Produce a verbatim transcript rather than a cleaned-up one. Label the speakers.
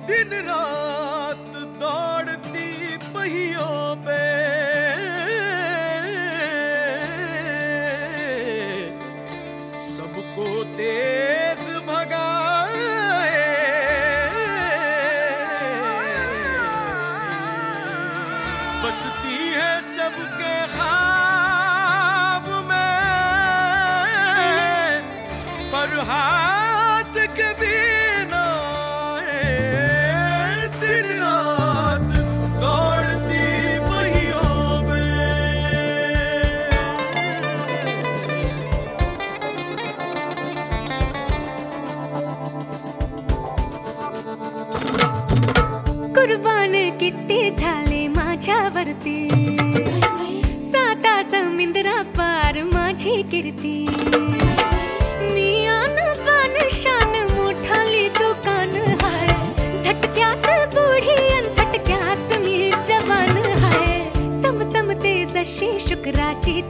Speaker 1: दिन रात दौड़ती पहियों पे सबको तेज भगाए, बसती है सबके ख्वाब में, पर हाथ कभी ना आए। दिन रात दौड़ती पहियों पे।
Speaker 2: कुर्बान किती झाले माझ्यावरती, साता समुद्रा पार माझी कीर्ती। मी आन बान शान मोठाली दुकान हाय, झटक्यात बुढी अन झटक्यात मी जवान हाय। चमचमते जशी शुक्राची